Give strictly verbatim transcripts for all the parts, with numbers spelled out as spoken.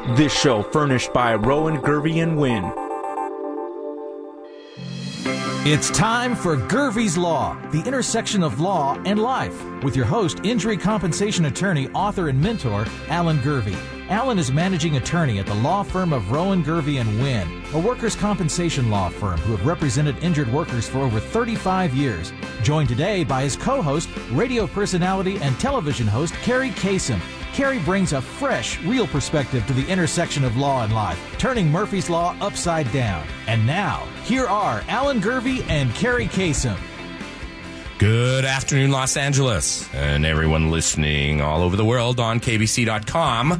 This show furnished by Rowan, Gervey and Wynn. It's time for Gervey's Law, the intersection of law and life, with your host, injury compensation attorney, author, and mentor, Alan Gervey. Alan is managing attorney at the law firm of Rowan, Gervey and Wynn, a workers' compensation law firm who have represented injured workers for over thirty-five years. Joined today by his co-host, radio personality and television host, Carrie Kasem. Carrie brings a fresh, real perspective to the intersection of law and life, turning Murphy's Law upside down. And now, here are Alan Gervey and Carrie Kasem. Good afternoon, Los Angeles, and everyone listening all over the world on K B C dot com.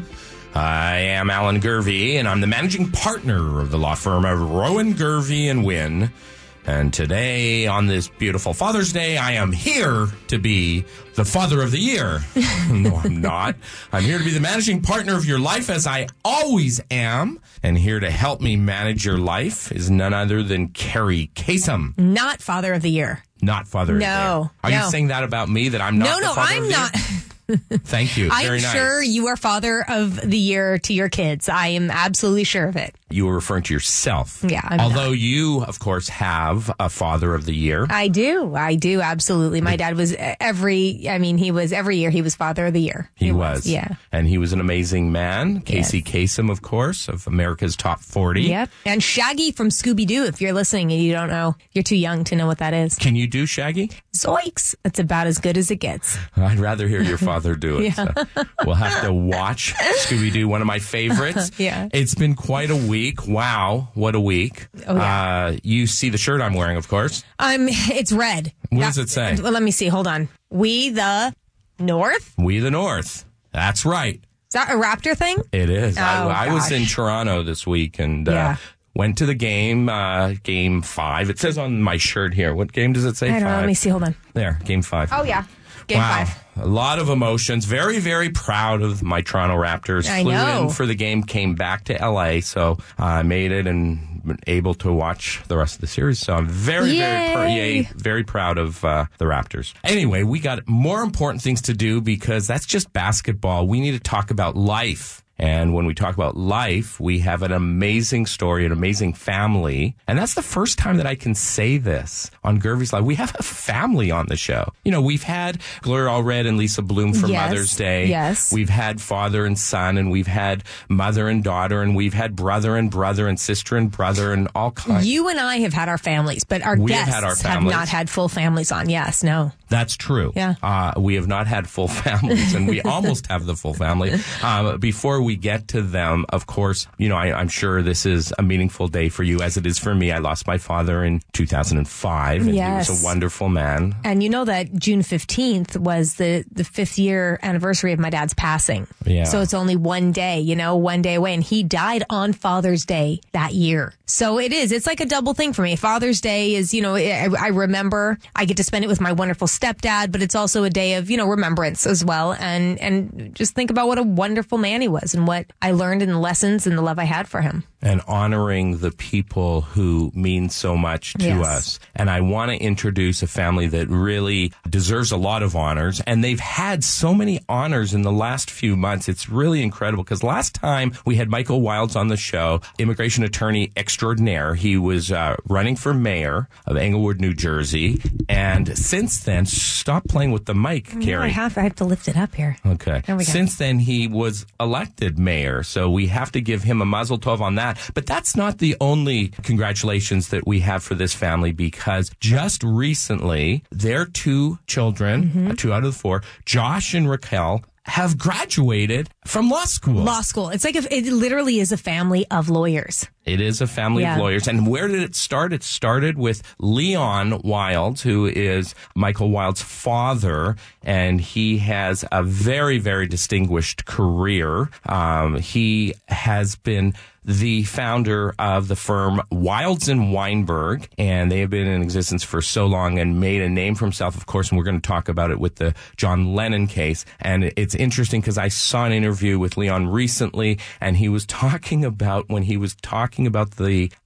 I am Alan Gervey, and I'm the managing partner of the law firm of Rowan, Gervey and Wynn. And today, on this beautiful Father's Day, I am here to be the Father of the Year. No, I'm not. I'm here to be the managing partner of your life, as I always am. And here to help me manage your life is none other than Carrie Kasem. Not Father of the Year. Not Father of the Year. No. Are no. you saying that about me, that I'm not no, the no, Father I'm of the not. Year? Thank you. I'm Very nice. sure you are Father of the Year to your kids. I am absolutely sure of it. You were referring to yourself. Yeah, I'm Although not. you, of course, have a Father of the Year. I do. I do. Absolutely. My dad was every, I mean, he was every year he was Father of the Year. He, he was. was. Yeah. And he was an amazing man. Casey Yes. Kasem, of course, of America's Top forty. Yep. And Shaggy from Scooby-Doo, if you're listening and you don't know, you're too young to know what that is. Can you do Shaggy? Zoinks. It's about as good as it gets. I'd rather hear your father do it. Yeah. So we'll have to watch Scooby-Doo, one of my favorites. Yeah. It's been quite a week. Wow. What a week. Oh, yeah. Uh, you see the shirt I'm wearing, of course. Um, it's red. What does it say? Well, let me see. Hold on. We the North? We the North. That's right. Is that a Raptor thing? It is. Oh, I, I was gosh. in Toronto this week and Yeah. uh, went to the game, uh, game five. It says on my shirt here. What game does it say? I don't five. know. Let me see. Hold on. There, game five. Oh, yeah. Game wow. five. A lot of emotions. Very, very proud of my Toronto Raptors. I Flew know. in for the game, came back to L A, so I uh, made it and been able to watch the rest of the series. So I'm very, Yay. very, pr- yay, very proud of uh, the Raptors. Anyway, we got more important things to do because that's just basketball. We need to talk about life. And when we talk about life, we have an amazing story, an amazing family. And that's the first time that I can say this on Gervey's Life. We have a family on the show. You know, we've had Gloria Allred and Lisa Bloom for Yes, Mother's Day. yes. We've had father and son, and we've had mother and daughter, and we've had brother and brother and sister and brother and all kinds. You and I have had our families, but our We have guests had our have families. not had full families on. Yes, no. That's true. Yeah. Uh, we have not had full families, and we almost have the full family. Um, before we get to them, of course, you know, I, I'm sure this is a meaningful day for you, as it is for me. I lost my father in two thousand five, and Yes. he was a wonderful man. And you know that June fifteenth was the, the fifth year anniversary of my dad's passing. Yeah. So it's only one day, you know, one day away. And he died on Father's Day that year. So it is. It's like a double thing for me. Father's Day is, you know, I, I remember I get to spend it with my wonderful stepdad, but it's also a day of, you know, remembrance as well. And, and just think about what a wonderful man he was and what I learned in the lessons and the love I had for him. And honoring the people who mean so much to Yes. us. And I want to introduce a family that really deserves a lot of honors. And they've had so many honors in the last few months. It's really incredible because last time we had Michael Wilds on the show, immigration attorney extraordinaire. He was uh, running for mayor of Englewood, New Jersey. And since then, stop playing with the mic, No, Carrie. I have, I have to lift it up here. Okay. There we go. Since then, he was elected mayor, so we have to give him a mazel tov on that. But that's not the only congratulations that we have for this family, because just recently, their two children, Mm-hmm. uh, two out of the four, Josh and Raquel, have graduated from law school. Law school. It's like a, it literally is a family of lawyers. It is a family Yeah. of lawyers. And where did it start? It started with Leon Wilds, who is Michael Wilds' father, and he has a very, very distinguished career. Um, he has been the founder of the firm Wilds and Weinberg, and they have been in existence for so long and made a name for himself, of course, and we're going to talk about it with the John Lennon case. And it's interesting because I saw an interview with Leon recently, and he was talking about when he was talking about the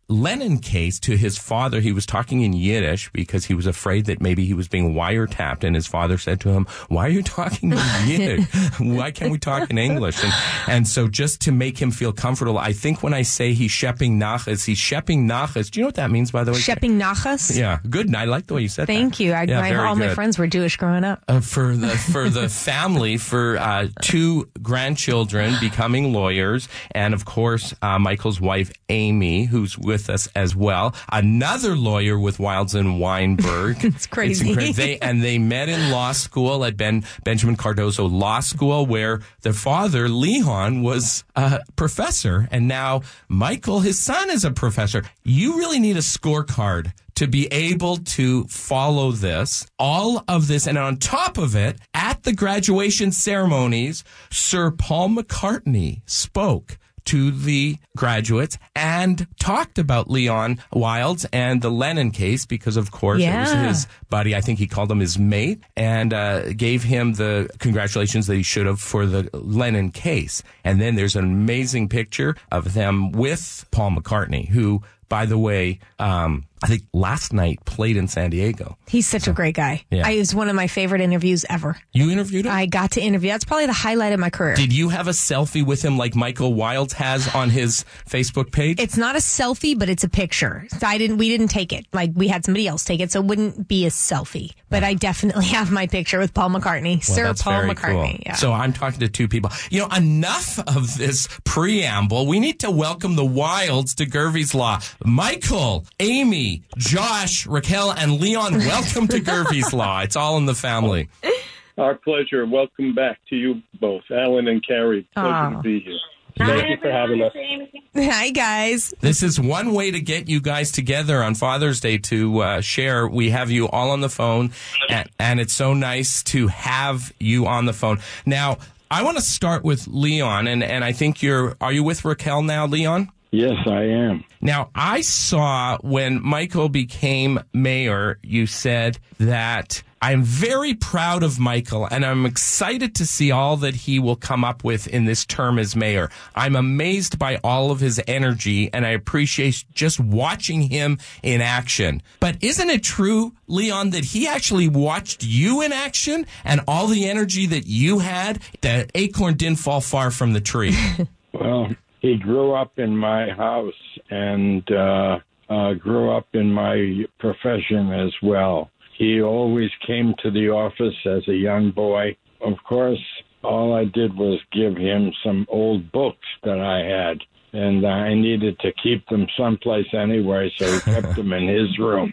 Lennon case to his father. He was talking in Yiddish because he was afraid that maybe he was being wiretapped. And his father said to him, why are you talking in Yiddish? Why can't we talk in English? And, and so just to make him feel comfortable, I think when I say he's shepping nachas, he's shepping nachas. Do you know what that means, by the way? Shepping nachas? Yeah, good. I like the way you said Thank that. you. I, yeah, my, all good. my friends were Jewish growing up. Uh, for the for the family, for uh, two grandchildren becoming lawyers, and of course uh, Michael's wife Amy, who's with us as well, another lawyer with Wilds and Weinberg. It's crazy. It's great. They and they met in law school at Ben Benjamin Cardozo Law School, where their father Leon was a professor, and now Michael, his son, is a professor. You really need a scorecard to be able to follow this, all of this, and on top of it, at the graduation ceremonies, Sir Paul McCartney spoke to the graduates and talked about Leon Wilds and the Lennon case because, of course, yeah. it was his buddy. I think he called him his mate and uh, gave him the congratulations that he should have for the Lennon case. And then there's an amazing picture of them with Paul McCartney, who, by the way, um, I think last night played in San Diego. He's such a great guy. Yeah. I, it was one of my favorite interviews ever. You interviewed him? I got to interview. That's probably the highlight of my career. Did you have a selfie with him like Michael Wilds has on his Facebook page? It's not a selfie, but it's a picture. So I didn't. We didn't take it. Like we had somebody else take it, so it wouldn't be a selfie. But I definitely have my picture with Paul McCartney, Well, Sir that's Paul very McCartney. Cool. Yeah. So I'm talking to two people. You know, enough of this preamble. We need to welcome the Wilds to Gervie's Law. Michael, Amy, Josh, Raquel, and Leon, welcome to Gervie's Law. It's all in the family. Our pleasure. Welcome back to you both, Alan and Carrie. Pleasure Oh. to be here. Thank you for having us. Hi, guys. This is one way to get you guys together on Father's Day to uh, share. We have you all on the phone, and, and it's so nice to have you on the phone. Now, I want to start with Leon, and, and I think you're, are you with Raquel now, Leon? Yes, I am. Now, I saw when Michael became mayor, you said that I'm very proud of Michael, and I'm excited to see all that he will come up with in this term as mayor. I'm amazed by all of his energy, and I appreciate just watching him in action. But isn't it true, Leon, that he actually watched you in action, and all the energy that you had, the acorn didn't fall far from the tree? Well, he grew up in my house and uh, uh, grew up in my profession as well. He always came to the office as a young boy. Of course, all I did was give him some old books that I had, and I needed to keep them someplace anyway, so he kept them in his room.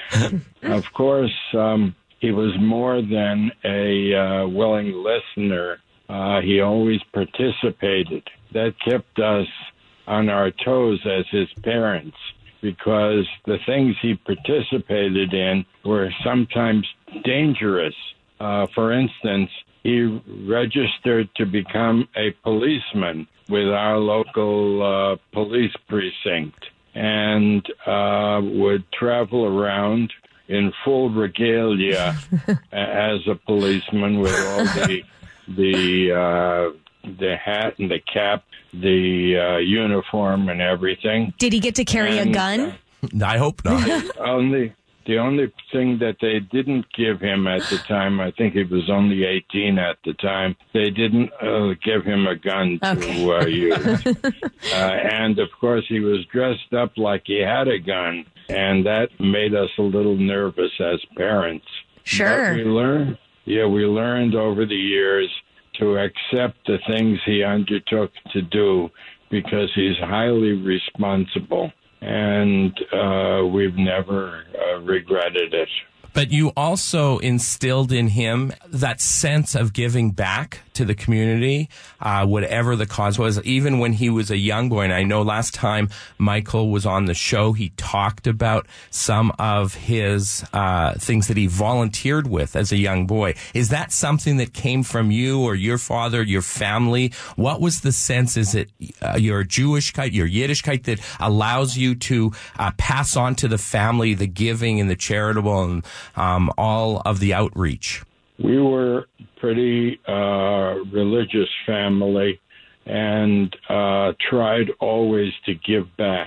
Of course, um, he was more than a uh, willing listener. Uh, he always participated. That kept us on our toes as his parents, because the things he participated in were sometimes dangerous. Uh, for instance, he registered to become a policeman with our local uh, police precinct and uh, would travel around in full regalia as a policeman with all the the uh, the hat and the cap, the uh, uniform and everything. Did he get to carry And, a gun? I hope not. Only the only thing that they didn't give him at the time, I think he was only eighteen at the time, they didn't uh, give him a gun to Okay. uh, use. uh, and, of course, he was dressed up like he had a gun, and that made us a little nervous as parents. Sure. But we learned, yeah, we learned over the years to accept the things he undertook to do because he's highly responsible, and uh, we've never uh, regretted it. But you also instilled in him that sense of giving back to the community, uh, whatever the cause was, even when he was a young boy. And I know last time Michael was on the show, he talked about some of his uh, things that he volunteered with as a young boy. Is that something that came from you or your father, your family? What was the sense? Is it uh, your Jewishkeit, your Yiddishkeit that allows you to uh, pass on to the family the giving and the charitable and um, all of the outreach? We were pretty uh, religious family and uh, tried always to give back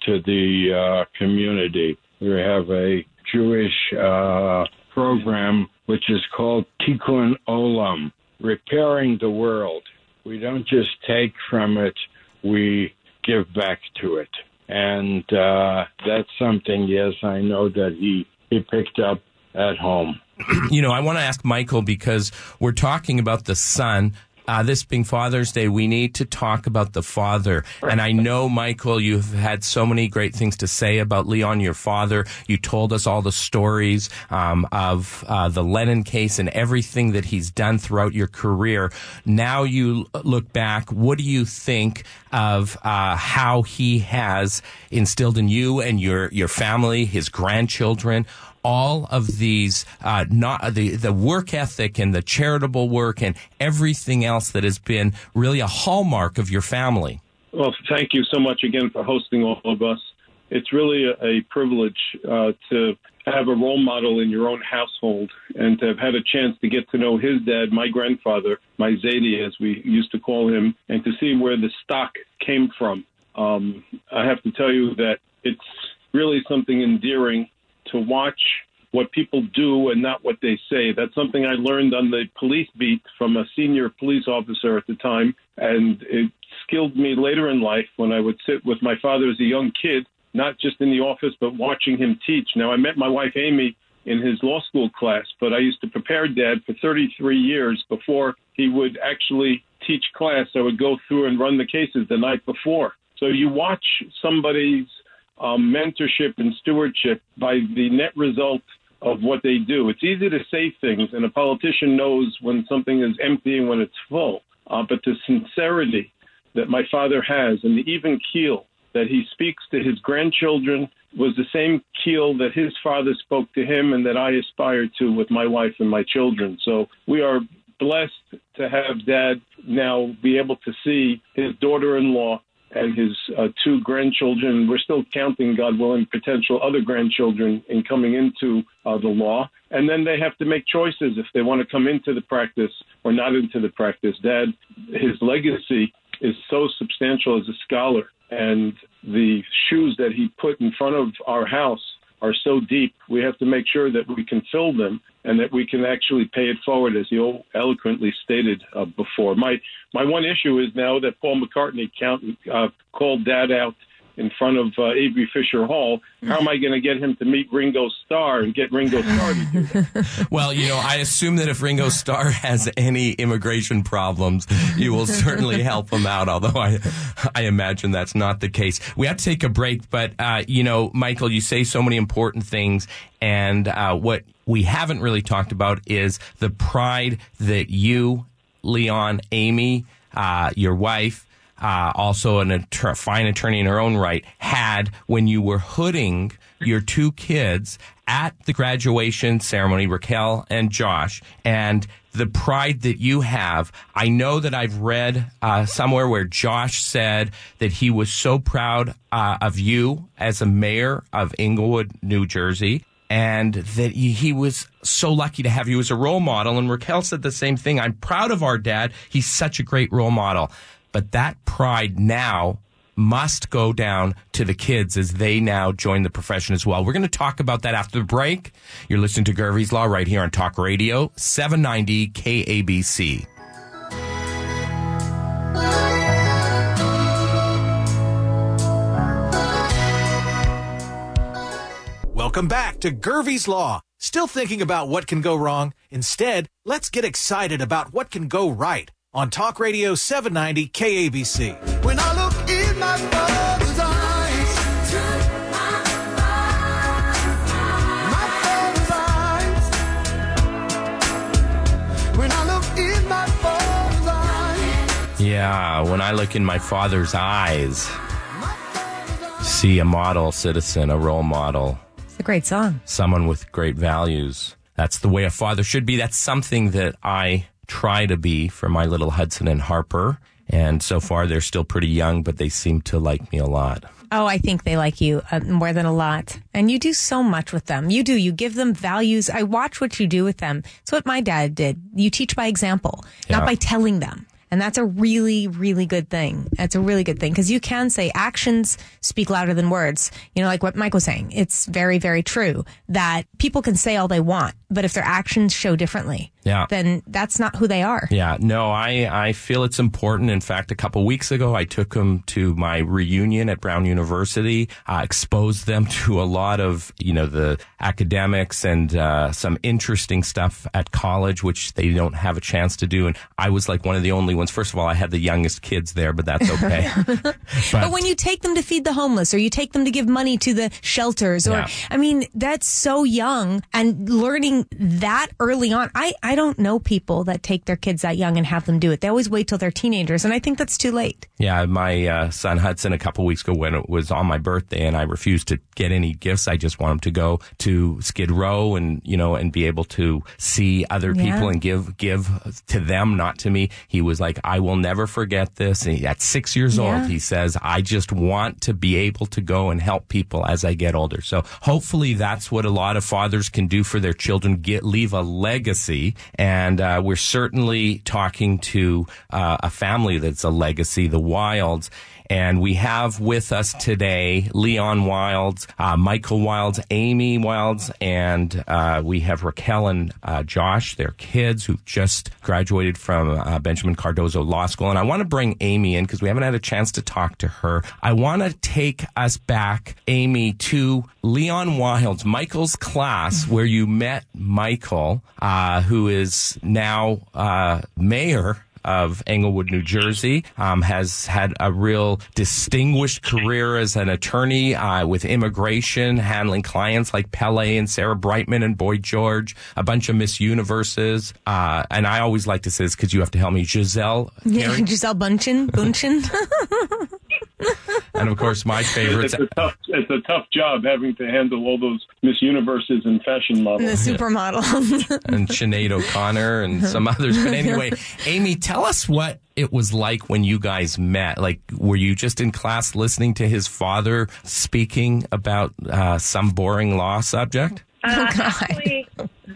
to the uh, community. We have a Jewish uh, program which is called Tikkun Olam, repairing the world. We don't just take from it, we give back to it. And uh, that's something, yes, I know that he, he picked up at home. You know, I want to ask Michael, because we're talking about the son. Uh, this being Father's Day, we need to talk about the father. And I know, Michael, you've had so many great things to say about Leon, your father. You told us all the stories um, of uh, the Lennon case and everything that he's done throughout your career. Now you look back, what do you think of uh, how he has instilled in you and your, your family, his grandchildren, all of these, uh, not the, the work ethic and the charitable work and everything else that has been really a hallmark of your family? Well, thank you so much again for hosting all of us. It's really a, a privilege uh, to have a role model in your own household and to have had a chance to get to know his dad, my grandfather, my Zadie, as we used to call him, and to see where the stock came from. Um, I have to tell you that it's really something endearing to watch what people do and not what they say. That's something I learned on the police beat from a senior police officer at the time, and it skilled me later in life when I would sit with my father as a young kid, not just in the office, but watching him teach. Now, I met my wife, Amy, in his law school class, but I used to prepare Dad for thirty-three years before he would actually teach class. I would go through and run the cases the night before. So you watch somebody's Um, mentorship and stewardship by the net result of what they do. It's easy to say things, and a politician knows when something is empty and when it's full. Uh, but the sincerity that my father has and the even keel that he speaks to his grandchildren was the same keel that his father spoke to him and that I aspire to with my wife and my children. So we are blessed to have Dad now be able to see his daughter-in-law and his uh, two grandchildren. We're still counting, God willing, potential other grandchildren in coming into uh, the law. And then they have to make choices if they want to come into the practice or not into the practice. Dad, his legacy is so substantial as a scholar, and the shoes that he put in front of our house are so deep. We have to make sure that we can fill them and that we can actually pay it forward, as you eloquently stated uh, before. My my one issue is now that Paul McCartney count, uh, called Dad out in front of uh, Avery Fisher Hall. How am I going to get him to meet Ringo Starr and get Ringo Starr to do that? Well, you know, I assume that if Ringo Starr has any immigration problems, you will certainly help him out, although I I imagine that's not the case. We have to take a break, but, uh, you know, Michael, you say so many important things, and uh, what we haven't really talked about is the pride that you, Leon, Amy, uh, your wife, Uh, also an attor- fine attorney in her own right, had when you were hooding your two kids at the graduation ceremony, Raquel and Josh, and the pride that you have. I know that I've read uh, somewhere where Josh said that he was so proud uh, of you as a mayor of Englewood, New Jersey, and that he was so lucky to have you as a role model. And Raquel said the same thing. I'm proud of our dad. He's such a great role model. But that pride now must go down to the kids as they now join the profession as well. We're going to talk about that after the break. You're listening to Gervie's Law right here on Talk Radio, seven ninety K A B C. Welcome back to Gervie's Law. Still thinking about what can go wrong? Instead, let's get excited about what can go right. On Talk Radio seven ninety K A B C. When I look in my father's eyes, my father's eyes. When I look in my father's eyes. Yeah, when I look in my father's eyes, see a model citizen, a role model. It's a great song. Someone with great values. That's the way a father should be. That's something that I try to be for my little Hudson and Harper. And so far, they're still pretty young, but they seem to like me a lot. Oh, I think they like you uh, more than a lot. And you do so much with them. You do. You give them values. I watch what you do with them. It's what my dad did. You teach by example, Yeah. not by telling them. And that's a really, really good thing. That's a really good thing because you can say actions speak louder than words. You know, like what Mike was saying. It's very, very true that people can say all they want, but if their actions show differently, yeah. then that's not who they are. Yeah, no, I, I feel it's important. In fact, a couple weeks ago, I took them to my reunion at Brown University, uh, exposed them to a lot of, you know, the academics and uh, some interesting stuff at college, which they don't have a chance to do. And I was like one of the only ones. First of all, I had the youngest kids there, but that's okay. but, but when you take them to feed the homeless or you take them to give money to the shelters or, Yeah. I mean, that's so young and learning that early on. I, I don't know people that take their kids that young and have them do it. They always wait till they're teenagers, and I think that's too late. Yeah, my uh, son Hudson a couple weeks ago when it was on my birthday and I refused to get any gifts. I just want him to go to Skid Row and, you know, and be able to see other Yeah. people and give give to them, not to me. He was like, I will never forget this. And he, at six years Yeah. old, he says, I just want to be able to go and help people as I get older. So hopefully that's what a lot of fathers can do for their children, get leave a legacy. And uh, we're certainly talking to uh, a family that's a legacy, the Wilds. And we have with us today Leon Wilds, uh, Michael Wilds, Amy Wilds, and uh, we have Raquel and uh, Josh, their kids, who've just graduated from uh, Benjamin Cardozo Law School. And I want to bring Amy in because we haven't had a chance to talk to her. I want to take us back, Amy, to Leon Wilds, Michael's class, where you met Michael, uh, who is now uh, mayor of Englewood, New Jersey, um, has had a real distinguished career as an attorney uh, with immigration, handling clients like Pele and Sarah Brightman and Boy George, a bunch of Miss Universes. Uh, and I always like to say this because you have to help me, Giselle. Yeah, Carey. Giselle Bundchen. Bundchen. And of course, my favorites. It's a tough, it's a tough job having to handle all those Miss Universes and fashion The models. supermodel. and Sinead O'Connor and some others. But anyway, Amy, tell us what it was like when you guys met. Like, were you just in class listening to his father speaking about uh, some boring law subject? Oh, Uh, God. actually,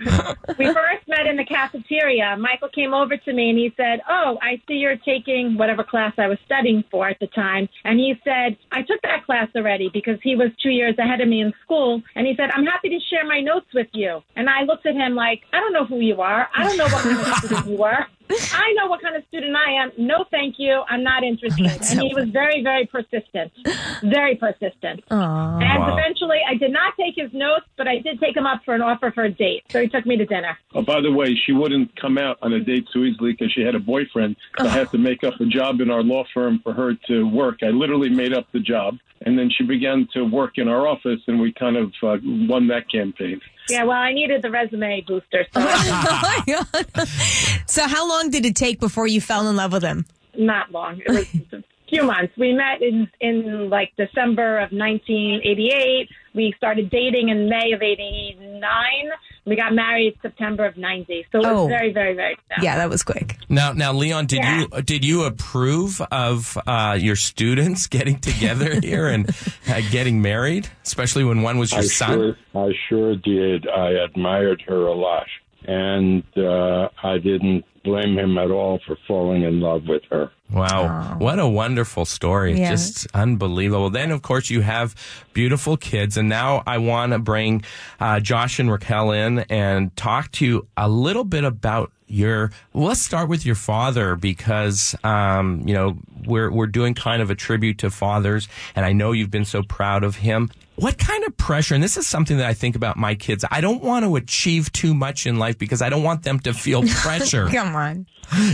we first met in the cafeteria. Michael came over to me and he said, oh, I see you're taking whatever class I was studying for at the time. And he said, I took that class already because he was two years ahead of me in school. And he said, I'm happy to share my notes with you. And I looked at him like, I don't know who you are. I don't know what kind of student you were. I know what kind of student I am. No, thank you. I'm not interested. That's And so he was very, very persistent. Very persistent. Aw. And Wow. eventually, I did not take his notes, but I did take him up for an offer for a date. So he took me to dinner. Oh, by the way, she wouldn't come out on a date so easily because she had a boyfriend. So I had to make up a job in our law firm for her to work. I literally made up the job. And then she began to work in our office, and we kind of uh, won that campaign. Yeah, well, I needed the resume booster, so Oh my God. So how long did it take before you fell in love with him? not long. It was a few months. We met in, in like December of nineteen eighty-eight. We started dating in May of eighty-nine. We got married September of ninety. So it was Oh. very, very, very fast. Yeah, that was quick. Now, now, Leon, did Yeah. you did you approve of uh, your students getting together here and uh, getting married, especially when one was your I son? sure, I sure did. I admired her a lot, and uh, I didn't blame him at all for falling in love with her. Wow. What a wonderful story. Yeah. Just unbelievable. Then, of course, you have beautiful kids. And now I want to bring uh, Josh and Raquel in and talk to you a little bit about your, well, let's start with your father because, um, you know, we're, we're doing kind of a tribute to fathers. And I know you've been so proud of him. What kind of pressure, and this is something that I think about my kids, I don't want to achieve too much in life because I don't want them to feel pressure. Come on.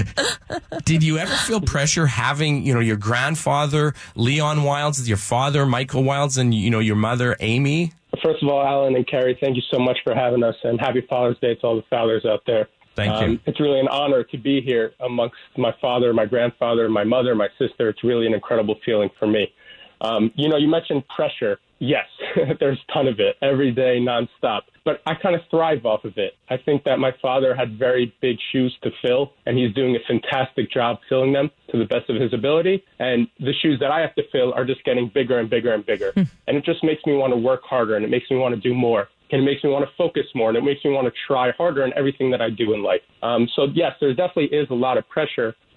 Did you ever feel pressure having, you know, your grandfather, Leon Wilds, your father, Michael Wilds, and, you know, your mother, Amy? First of all, Alan and Carrie, thank you so much for having us, and happy Father's Day to all the fathers out there. Thank um, you. It's really an honor to be here amongst my father, my grandfather, my mother, my sister. It's really an incredible feeling for me. Um, you know, you mentioned pressure. Yes, there's a ton of it every day, nonstop. But I kind of thrive off of it. I think that my father had very big shoes to fill, and he's doing a fantastic job filling them to the best of his ability. And the shoes that I have to fill are just getting bigger and bigger and bigger. And it just makes me want to work harder, and it makes me want to do more. And it makes me want to focus more, and it makes me want to try harder in everything that I do in life. Um, so, yes, there definitely is a lot of pressure.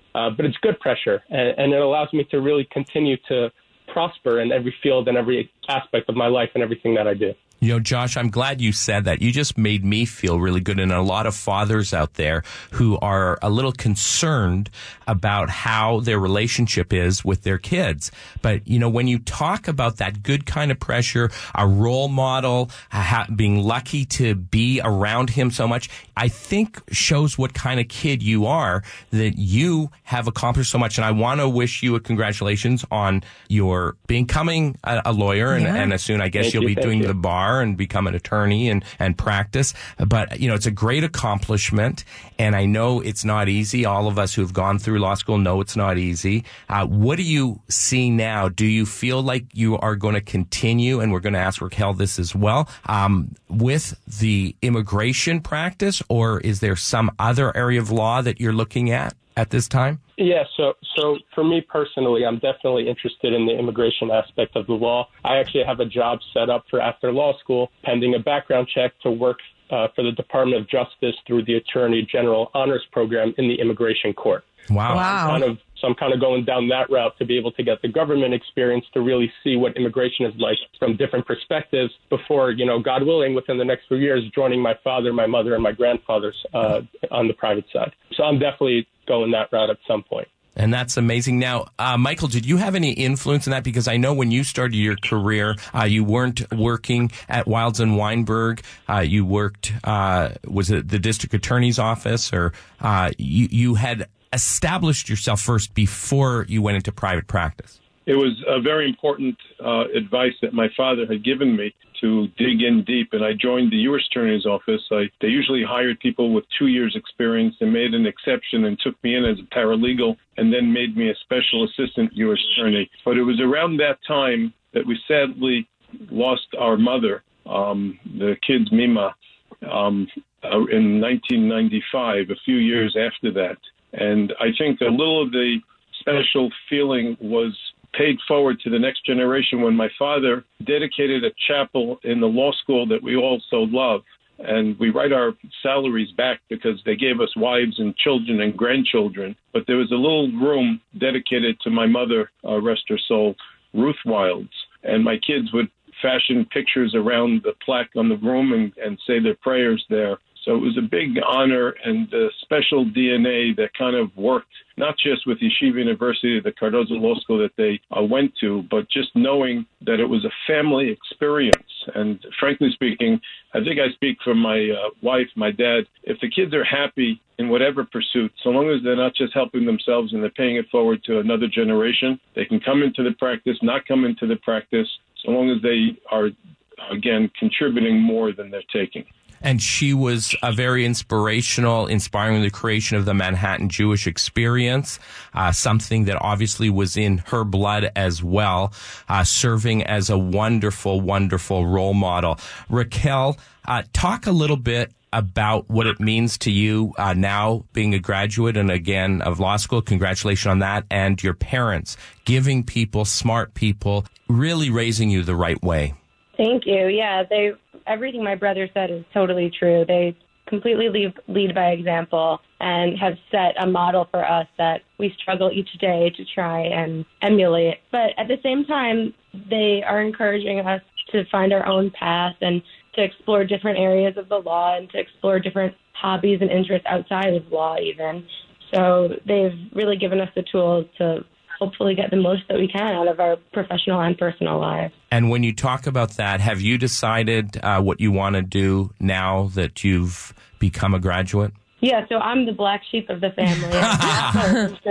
uh, but it's good pressure, and, and it allows me to really continue to prosper in every field and every aspect of my life and everything that I do. You know, Josh, I'm glad you said that. You just made me feel really good. And a lot of fathers out there who are a little concerned about how their relationship is with their kids. But, you know, when you talk about that good kind of pressure, a role model, ha- being lucky to be around him so much, I think shows what kind of kid you are, that you have accomplished so much. And I want to wish you a congratulations on your becoming a, a lawyer. And, Yeah. and soon, I guess Thank you'll you, be thank doing you. the bar and become an attorney and, and practice. But, you know, it's a great accomplishment. And I know it's not easy. All of us who've gone through law school know it's not easy. Uh, what do you see now? Do you feel like you are going to continue, and we're going to ask Raquel this as well, um, with the immigration practice, or is there some other area of law that you're looking at at this time? Yeah, so so for me personally, I'm definitely interested in the immigration aspect of the law. I actually have a job set up for after law school, pending a background check, to work uh, for the Department of Justice through the Attorney General Honors Program in the Immigration Court. Wow. Wow. Kind of, so I'm kind of going down that route to be able to get the government experience to really see what immigration is like from different perspectives before, you know, God willing, within the next few years, joining my father, my mother, and my grandfathers uh, on the private side. So I'm definitely going that route at some point. And that's amazing. Now, uh, Michael, did you have any influence in that? Because I know when you started your career, uh, you weren't working at Wilds and Weinberg. Uh, you worked, uh, was it the district attorney's office, or uh, you, you had established yourself first before you went into private practice? It was a very important uh, advice that my father had given me to dig in deep, and I joined the U S Attorney's office. I, they usually hired people with two years' experience. They made an exception and took me in as a paralegal, and then made me a special assistant U S Attorney. But it was around that time that we sadly lost our mother, um, the kid's Mima, um, uh, in nineteen ninety-five, a few years after that. And I think a little of the special feeling was paid forward to the next generation when my father dedicated a chapel in the law school that we all so love. And we write our salaries back because they gave us wives and children and grandchildren. But there was a little room dedicated to my mother, uh, rest her soul, Ruth Wilds. And my kids would fashion pictures around the plaque on the room and, and say their prayers there. So it was a big honor and a special D N A that kind of worked, not just with Yeshiva University, the Cardozo Law School that they uh, went to, but just knowing that it was a family experience. And frankly speaking, I think I speak for my uh, wife, my dad. If the kids are happy in whatever pursuit, so long as they're not just helping themselves and they're paying it forward to another generation, they can come into the practice, not come into the practice, so long as they are, again, contributing more than they're taking. And she was a very inspirational, inspiring the creation of the Manhattan Jewish Experience, uh, something that obviously was in her blood as well, uh, serving as a wonderful, wonderful role model. Raquel, uh, talk a little bit about what it means to you uh, now being a graduate and again of law school. Congratulations on that. And your parents giving people, smart people, really raising you the right way. Thank you. Yeah, they everything my brother said is totally true. They completely lead, lead by example and have set a model for us that we struggle each day to try and emulate. But at the same time, they are encouraging us to find our own path and to explore different areas of the law and to explore different hobbies and interests outside of law even. So they've really given us the tools to hopefully get the most that we can out of our professional and personal lives. And when you talk about that, have you decided uh, what you want to do now that you've become a graduate? Yeah, so I'm the black sheep of the family. and,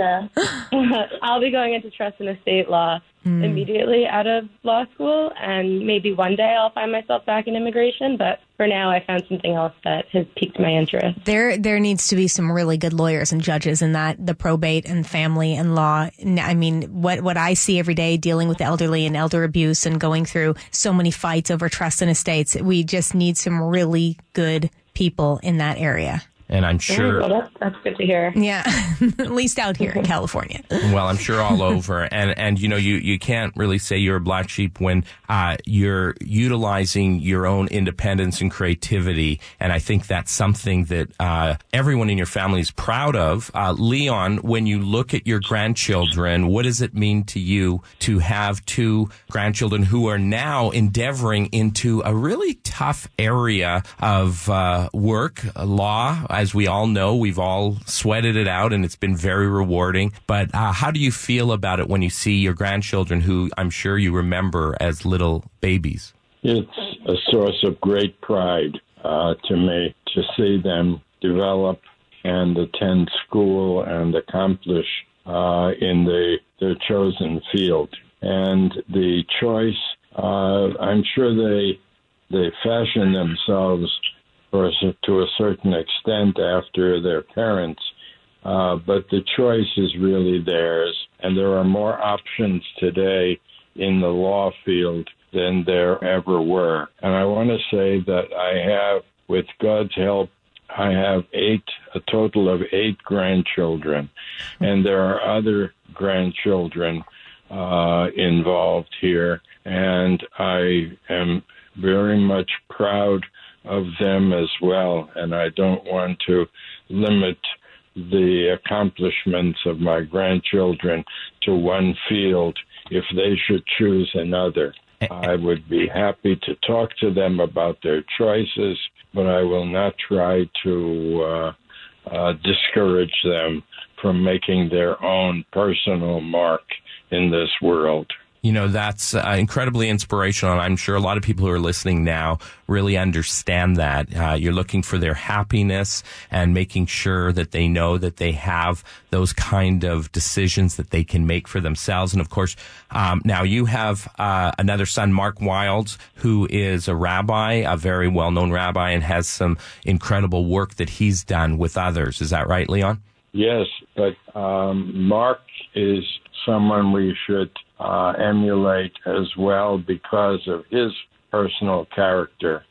uh, I'll be going into trust and estate law mm. immediately out of law school, and maybe one day I'll find myself back in immigration, but for now I found something else that has piqued my interest. There there needs to be some really good lawyers and judges in that, the probate and family and law. I mean, what, what I see every day dealing with the elderly and elder abuse and going through so many fights over trust and estates, we just need some really good people in that area. And I'm sure... Well, that's, that's good to hear. Yeah, at least out here in California. Well, I'm sure all over. And, and you know, you, you can't really say you're a black sheep when uh, you're utilizing your own independence and creativity. And I think that's something that uh, everyone in your family is proud of. Uh, Leon, when you look at your grandchildren, what does it mean to you to have two grandchildren who are now endeavoring into a really tough area of uh, work, law? As we all know, we've all sweated it out, and it's been very rewarding. But uh, how do you feel about it when you see your grandchildren, who I'm sure you remember as little babies? It's a source of great pride uh, to me to see them develop and attend school and accomplish uh, in the their chosen field. And the choice, uh, I'm sure they they fashion themselves for a, to a certain extent after their parents, uh, but the choice is really theirs. And there are more options today in the law field than there ever were. And I want to say that I have, with God's help, I have eight, a total of eight grandchildren, and there are other grandchildren uh, involved here, and I am very much proud of them as well, and I don't want to limit the accomplishments of my grandchildren to one field if they should choose another. I would be happy to talk to them about their choices, but I will not try to uh, uh, discourage them from making their own personal mark in this world. You know, that's uh, incredibly inspirational, and I'm sure a lot of people who are listening now really understand that. Uh, you're looking for their happiness and making sure that they know that they have those kind of decisions that they can make for themselves. And, of course, um, now you have uh, another son, Mark Wilds, who is a rabbi, a very well-known rabbi, and has some incredible work that he's done with others. Is that right, Leon? Yes, but um, Mark is someone we should uh, emulate as well because of his personal character.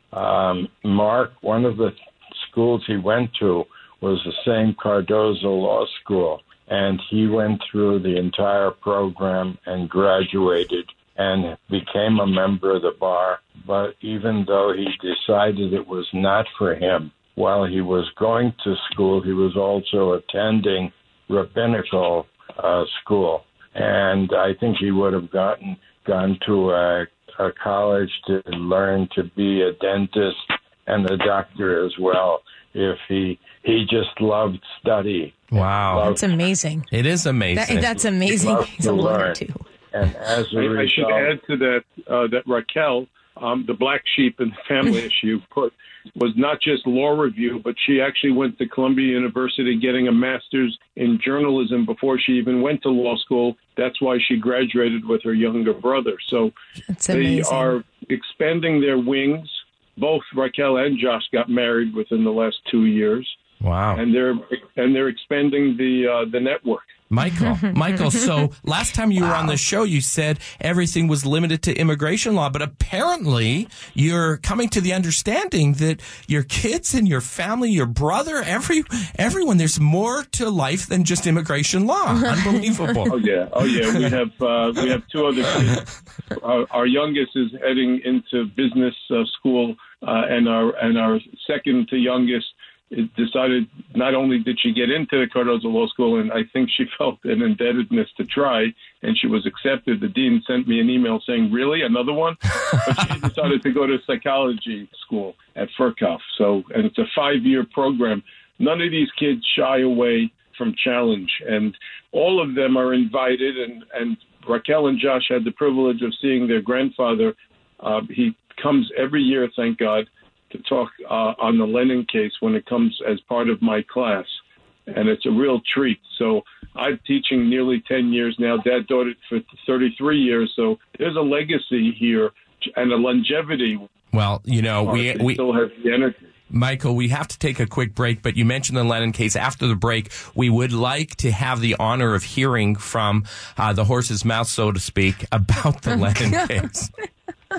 Um, Mark, one of the schools he went to was the same Cardozo Law School, and he went through the entire program and graduated and became a member of the bar. But even though he decided it was not for him, while he was going to school, he was also attending rabbinical uh, school. And I think he would have gotten gone to a, a college to learn to be a dentist and a doctor as well if he he just loved study. Wow. That's amazing. It is amazing. That, that's amazing. He He's a lawyer, too. And as a I, result, I should add to that uh, that Raquel, um, the black sheep in the family, as you put, was not just law review, but she actually went to Columbia University getting a master's in journalism before she even went to law school. That's why she graduated with her younger brother. So That's they amazing. are expanding their wings. Both Raquel and Josh got married within the last two years. Wow. And they're and they're expanding the uh, the network. Michael, Michael, so last time you were on the show, you said everything was limited to immigration law, but apparently you're coming to the understanding that your kids and your family, your brother, every everyone, there's more to life than just immigration law. Unbelievable. Oh yeah, oh yeah. We have uh, we have two other kids. Our, our youngest is heading into business uh, school, uh, and our and our second to youngest it decided not only did she get into the Cardozo Law School, and I think she felt an indebtedness to try, and she was accepted. The dean sent me an email saying, really, another one? But she decided to go to psychology school at Furkhoff. So, and it's a five-year program. None of these kids shy away from challenge, and all of them are invited, and, and Raquel and Josh had the privilege of seeing their grandfather. Uh, he comes every year, thank God, to talk uh, on the Lennon case when it comes as part of my class. And it's a real treat. So I'm teaching nearly ten years now. Dad taught it for thirty-three years. So there's a legacy here and a longevity. Well, you know, we, we still have the energy. Michael, we have to take a quick break, but you mentioned the Lennon case. After the break, we would like to have the honor of hearing from uh, the horse's mouth, so to speak, about the Oh, Lennon God. case.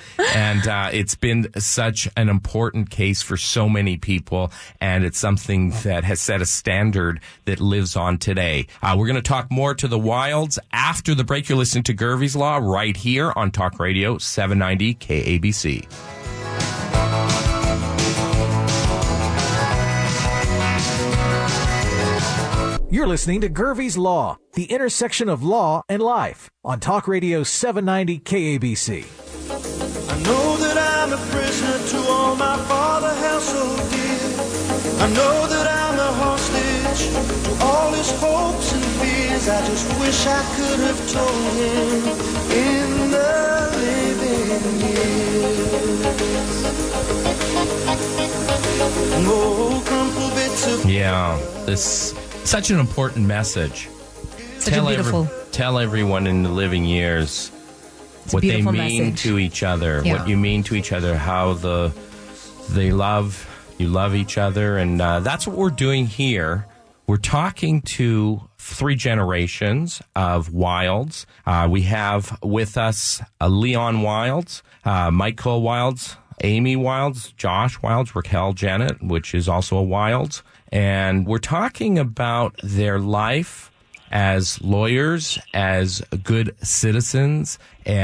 And uh, it's been such an important case for so many people, and it's something that has set a standard that lives on today. Uh, we're going to talk more to the Wilds after the break. You're listening to Gervie's Law right here on Talk Radio seven ninety K A B C. You're listening to Gervie's Law, the intersection of law and life, on Talk Radio seven ninety K A B C. I know that I'm a prisoner to all my father held so dear. I know that I'm a hostage to all his hopes and fears. I just wish I could have told him in the living years. Oh, crumpled bits of... Yeah, this... Such an important message. Such tell a beautiful. Every, tell everyone in the living years It's what they mean message. to each other, Yeah. what you mean to each other, how the they love, you love each other. And uh, that's what we're doing here. We're talking to three generations of Wilds. Uh, we have with us uh, Leon Wilds, uh, Michael Wilds, Amy Wilds, Josh Wilds, Raquel Janet, which is also a Wilds. And we're talking about their life as lawyers, as good citizens,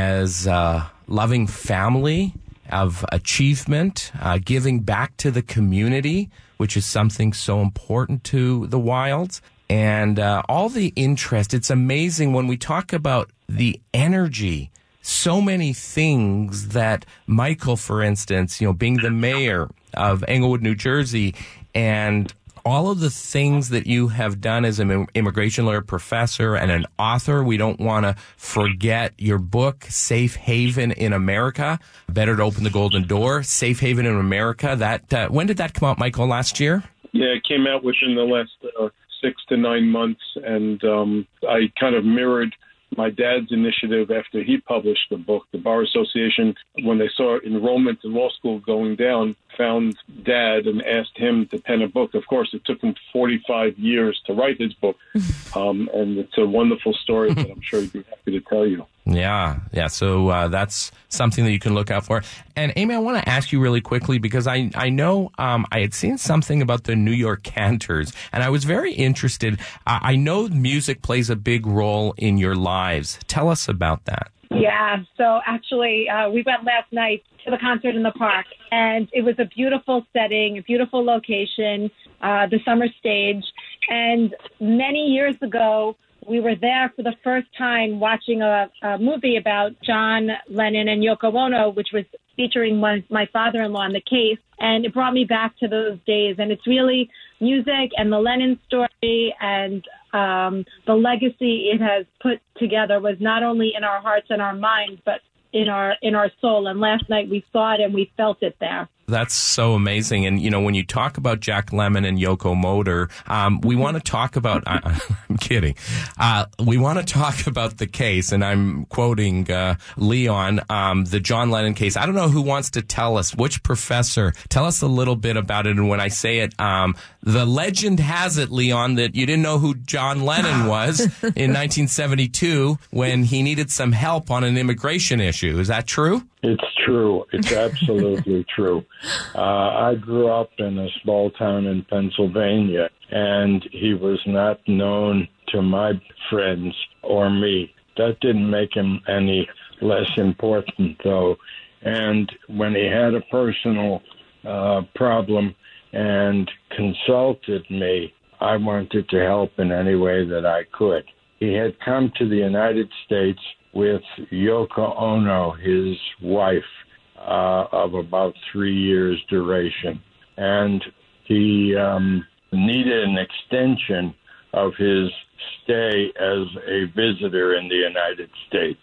as a loving family of achievement, uh, giving back to the community, which is something so important to the Wilds, and uh, all the interest. It's amazing when we talk about the energy. So many things that Michael, for instance, you know, being the mayor of Englewood, New Jersey, and all of the things that you have done as an immigration lawyer, professor, and an author. We don't want to forget your book, Safe Haven in America, Better to Open the Golden Door, Safe Haven in America. That uh, when did that come out, Michael, last year? Yeah, it came out within the last uh, six to nine months, and um, I kind of mirrored my dad's initiative after he published the book. The Bar Association, when they saw enrollment in law school going down, found Dad and asked him to pen a book. Of course, it took him forty-five years to write his book, um, and it's a wonderful story that I'm sure he'd be happy to tell you. Yeah, yeah. So uh, that's something that you can look out for. And Amy, I want to ask you really quickly because I I know um, I had seen something about the New York Cantors, and I was very interested. I, I know music plays a big role in your lives. Tell us about that. Yeah, so actually, uh, we went last night to the concert in the park, and it was a beautiful setting, a beautiful location, uh, the summer stage. And many years ago, we were there for the first time watching a, a movie about John Lennon and Yoko Ono, which was featuring my, my father-in-law in the case. And it brought me back to those days. And it's really music and the Lennon story and um, the legacy it has put together was not only in our hearts and our minds, but in our in our soul. And last night we saw it and we felt it there. That's so amazing. And, you know, when you talk about Jack Lemmon and Yoko Motor, um, we want to talk about, I, I'm kidding. Uh, we want to talk about the case. And I'm quoting, uh, Leon, um, the John Lennon case. I don't know who wants to tell us, which professor, tell us a little bit about it. And when I say it, um, the legend has it, Leon, that you didn't know who John Lennon was in nineteen seventy-two when he needed some help on an immigration issue. Is that true? It's true. It's absolutely true. Uh, I grew up in a small town in Pennsylvania, and he was not known to my friends or me. That didn't make him any less important, though. And when he had a personal uh, problem and consulted me, I wanted to help in any way that I could. He had come to the United States with Yoko Ono, his wife, uh, of about three years duration. And he um, needed an extension of his stay as a visitor in the United States.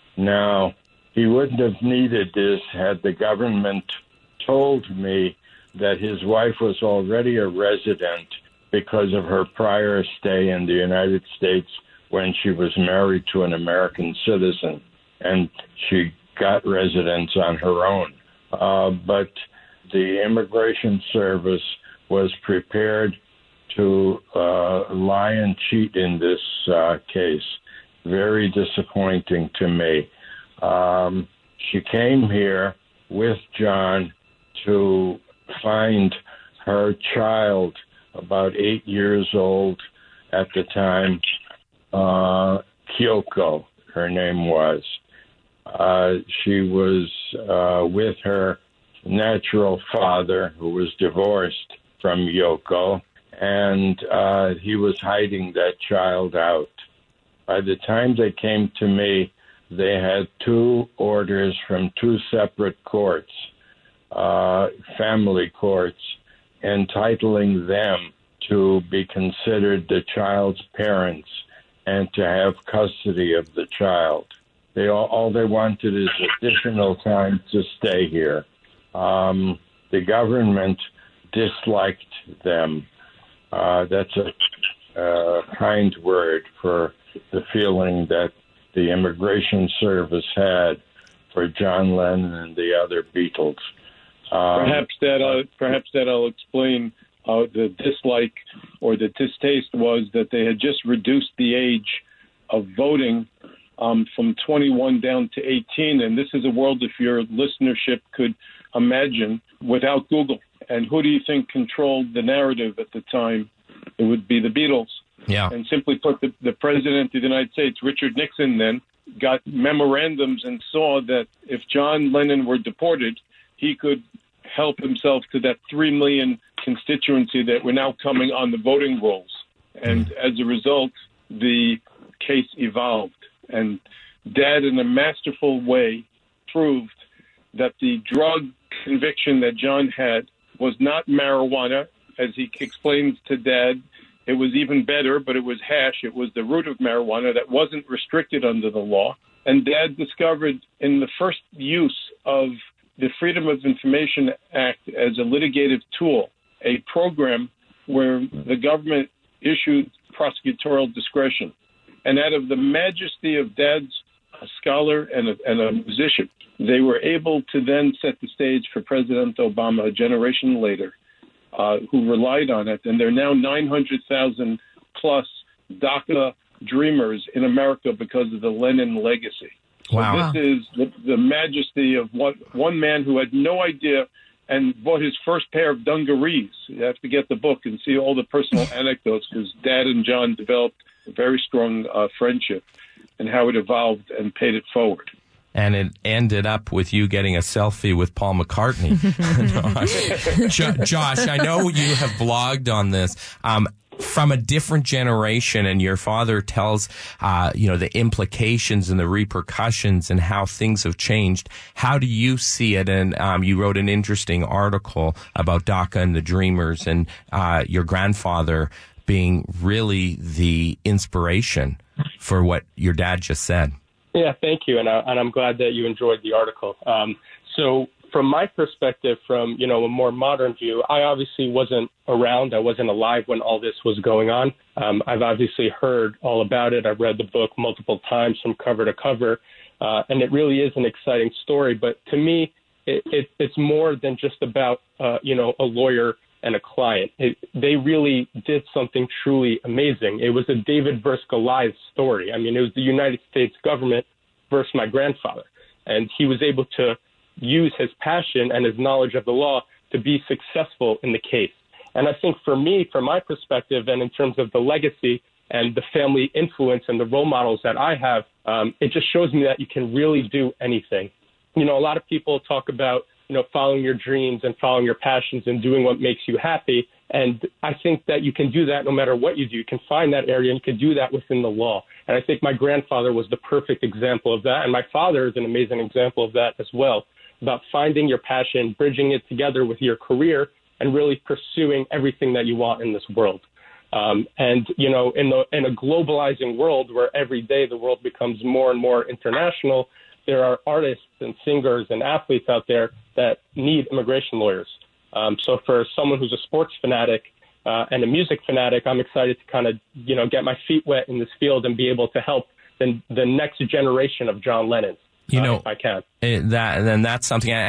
Now, he wouldn't have needed this had the government told me that his wife was already a resident because of her prior stay in the United States when she was married to an American citizen, and she got residence on her own. Uh, but the Immigration Service was prepared to uh, lie and cheat in this uh, case. Very disappointing to me. Um, she came here with John to find her child, about eight years old at the time, uh, Kyoko, her name was. Uh, she was uh, with her natural father, who was divorced from Yoko, and uh, he was hiding that child out. By the time they came to me, they had two orders from two separate courts, uh, family courts, entitling them to be considered the child's parents and to have custody of the child. They all, all they wanted is additional time to stay here. Um, the government disliked them. Uh, that's a uh, kind word for the feeling that the Immigration Service had for John Lennon and the other Beatles. Um, perhaps that uh, perhaps that I'll explain. Uh, the dislike or the distaste was that they had just reduced the age of voting um, from twenty-one down to eighteen, and this is a world, if your listenership could imagine, without Google. And who do you think controlled the narrative at the time? It would be the Beatles. Yeah. And simply put, the, the president of the United States, Richard Nixon, then got memorandums and saw that if John Lennon were deported, he could help himself to that three million constituency that were now coming on the voting rolls. And mm. as a result, the case evolved. And Dad, in a masterful way, proved that the drug conviction that John had was not marijuana. As he explains to Dad, it was even better, but it was hash. It was the root of marijuana that wasn't restricted under the law. And Dad discovered in the first use of the Freedom of Information Act as a litigative tool, a program where the government issued prosecutorial discretion. And out of the majesty of Dad's a scholar and a, and a musician, they were able to then set the stage for President Obama a generation later, uh, who relied on it. And there are now nine hundred thousand plus DACA dreamers in America because of the Lennon legacy. So Wow. this is the, the majesty of what one man who had no idea and bought his first pair of dungarees. You have to get the book and see all the personal anecdotes, because Dad and John developed a very strong uh, friendship and how it evolved and paid it forward. And it ended up with you getting a selfie with Paul McCartney. Josh, Josh, I know you have blogged on this. Um, from a different generation, and your father tells, uh, you know, the implications and the repercussions and how things have changed. How do you see it? And um, you wrote an interesting article about DACA and the Dreamers, and uh, your grandfather being really the inspiration for what your dad just said. Yeah, thank you, and, uh, and I'm glad that you enjoyed the article. Um, so from my perspective, from, you know, a more modern view, I obviously wasn't around. I wasn't alive when all this was going on. Um, I've obviously heard all about it. I've read the book multiple times from cover to cover, uh, and it really is an exciting story. But to me, it, it, it's more than just about, uh, you know, a lawyer and a client. It, they really did something truly amazing. It was a David versus Goliath story. I mean, it was the United States government versus my grandfather, and he was able to use his passion and his knowledge of the law to be successful in the case. And I think for me, from my perspective, and in terms of the legacy and the family influence and the role models that I have, um, it just shows me that you can really do anything. You know, a lot of people talk about, you know, following your dreams and following your passions and doing what makes you happy. And I think that you can do that no matter what you do. You can find that area and you can do that within the law. And I think my grandfather was the perfect example of that. And my father is an amazing example of that as well, about finding your passion, bridging it together with your career, and really pursuing everything that you want in this world. Um, and, you know, in, the, in a globalizing world where every day the world becomes more and more international, there are artists and singers and athletes out there that need immigration lawyers. Um, so for someone who's a sports fanatic uh, and a music fanatic, I'm excited to kind of, you know, get my feet wet in this field and be able to help the, the next generation of John Lennons. You know, uh, if I can. That, then that's something. And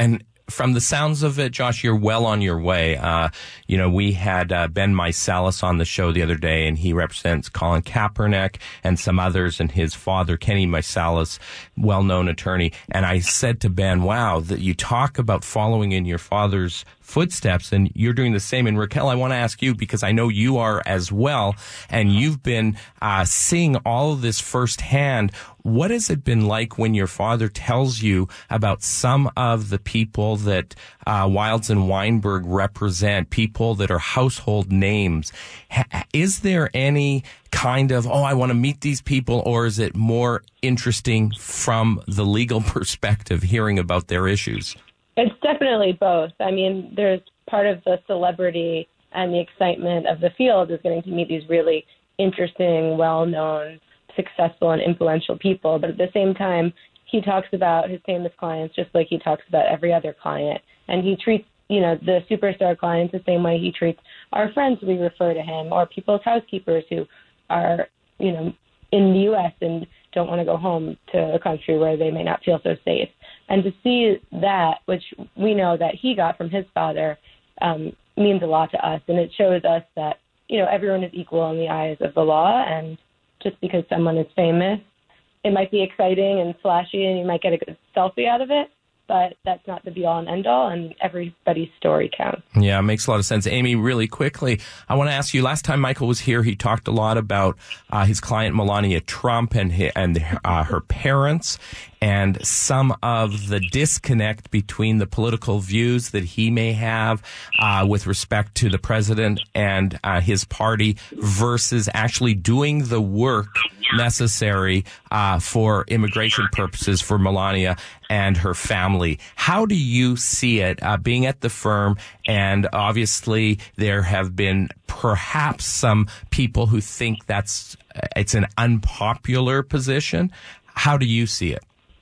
from the sounds of it, Josh, you're well on your way. Uh, you know, we had uh, Ben Meiselas on the show the other day, and he represents Colin Kaepernick and some others, and his father, Kenny Meiselas, well-known attorney. And I said to Ben, wow, that you talk about following in your father's footsteps, and you're doing the same. And Raquel, I want to ask you, because I know you are as well, and you've been uh, seeing all of this firsthand. What has it been like when your father tells you about some of the people that uh, Wilds and Weinberg represent, people that are household names? Ha- is there any kind of, oh, I want to meet these people, or is it more interesting from the legal perspective, hearing about their issues? It's definitely both. I mean, there's part of the celebrity and the excitement of the field is getting to meet these really interesting, well-known, successful, and influential people. But at the same time, he talks about his famous clients just like he talks about every other client. And he treats, you know, the superstar clients the same way he treats our friends we refer to him, or people's housekeepers who are, you know, in the U S and don't want to go home to a country where they may not feel so safe. And to see that, which we know that he got from his father, um, means a lot to us. And it shows us that, you know, everyone is equal in the eyes of the law. And just because someone is famous, it might be exciting and flashy and you might get a good selfie out of it, but that's not the be-all and end-all, and everybody's story counts. Yeah, it makes a lot of sense. Amy, really quickly, I want to ask you, last time Michael was here, he talked a lot about uh, his client Melania Trump and, his, and uh, her parents, and some of the disconnect between the political views that he may have uh, with respect to the president and uh, his party versus actually doing the work necessary uh, for immigration purposes for Melania and her family. How do you see it uh, being at the firm? And obviously there have been perhaps some people who think that's it's an unpopular position. How do you see it?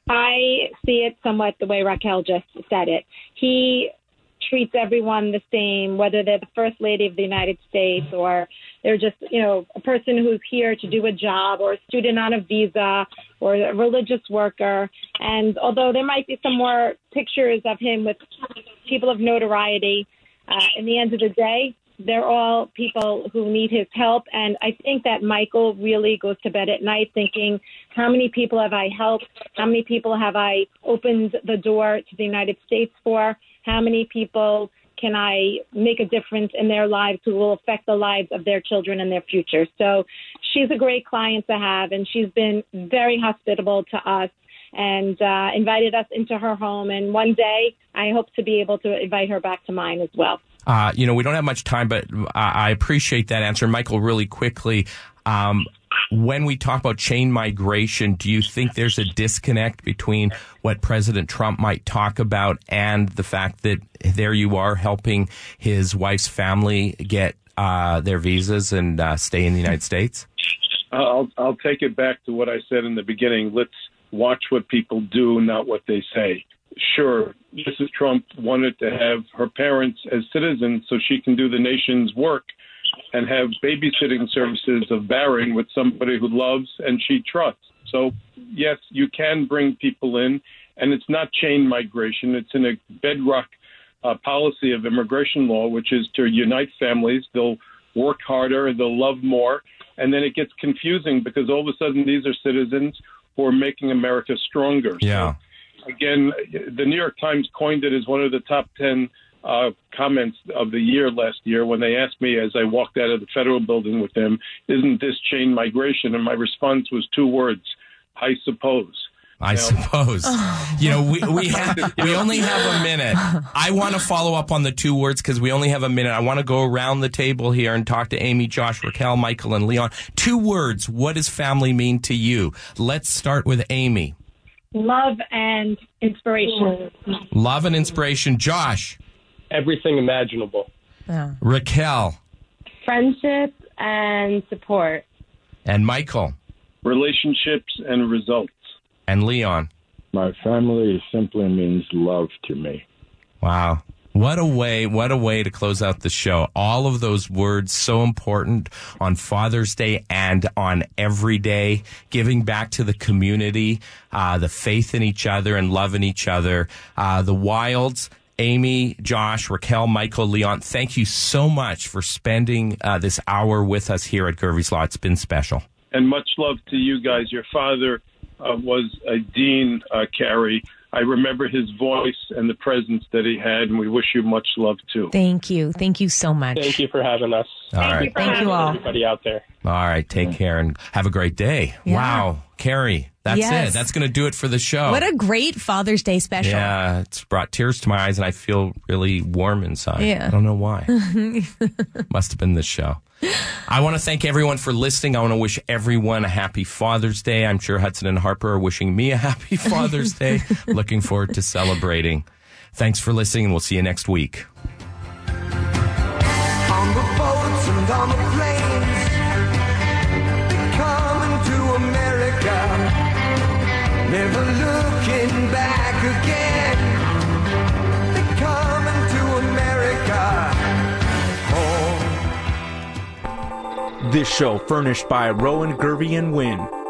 I see it somewhat the way Raquel just said it. He treats everyone the same, whether they're the First Lady of the United States or they're just, you know, a person who's here to do a job or a student on a visa or a religious worker. And although there might be some more pictures of him with people of notoriety, uh, in the end of the day, they're all people who need his help. And I think that Michael really goes to bed at night thinking, how many people have I helped? How many people have I opened the door to the United States for? How many people can I make a difference in their lives who will affect the lives of their children and their future? So she's a great client to have, and she's been very hospitable to us and uh, invited us into her home. And one day I hope to be able to invite her back to mine as well. Uh, you know, we don't have much time, but I appreciate that answer. Michael, really quickly, um, when we talk about chain migration, do you think there's a disconnect between what President Trump might talk about and the fact that there you are helping his wife's family get uh, their visas and uh, stay in the United States? I'll, I'll take it back to what I said in the beginning. Let's watch what people do, not what they say. Sure, Missus Trump wanted to have her parents as citizens so she can do the nation's work and have babysitting services of Barron with somebody who loves and she trusts. So, yes, you can bring people in, and it's not chain migration. It's in a bedrock uh, policy of immigration law, which is to unite families. They'll work harder, they'll love more, and then it gets confusing because all of a sudden these are citizens who are making America stronger. Yeah. So, again, the New York Times coined it as one of the top ten uh, comments of the year last year when they asked me as I walked out of the federal building with them, isn't this chain migration? And my response was two words, I suppose. I suppose. You know, we we have, we only have a minute. I want to follow up on the two words because we only have a minute. I want to go around the table here and talk to Amy, Josh, Raquel, Michael, and Leon. Two words. What does family mean to you? Let's start with Amy. Love and inspiration. Love and inspiration. Josh. Everything imaginable. Yeah. Raquel. Friendship and support. And Michael. Relationships and results. And Leon. My family simply means love to me. Wow. What a way, what a way to close out the show. All of those words so important on Father's Day and on every day, giving back to the community, uh, the faith in each other and love in each other. Uh, the Wilds, Amy, Josh, Raquel, Michael, Leon, thank you so much for spending uh, this hour with us here at Gervie's Law. It's been special. And much love to you guys. Your father uh, was a dean, uh, Carrie. I remember his voice and the presence that he had, and we wish you much love, too. Thank you. Thank you so much. Thank you for having us. All Thank right. you for Thank having you all. Everybody out there. All right. Take care and have a great day. Yeah. Wow. Carrie, that's Yes. it. That's going to do it for the show. What a great Father's Day special. Yeah, it's brought tears to my eyes, and I feel really warm inside. Yeah. I don't know why. Must have been this show. I want to thank everyone for listening. I want to wish everyone a happy Father's Day. I'm sure Hudson and Harper are wishing me a happy Father's Day. Looking forward to celebrating. Thanks for listening, and we'll see you next week. On the boats and on the planes, they're coming to America, never looking back again. They're coming to America, home. This show furnished by Rowan, Gervie and Wynn.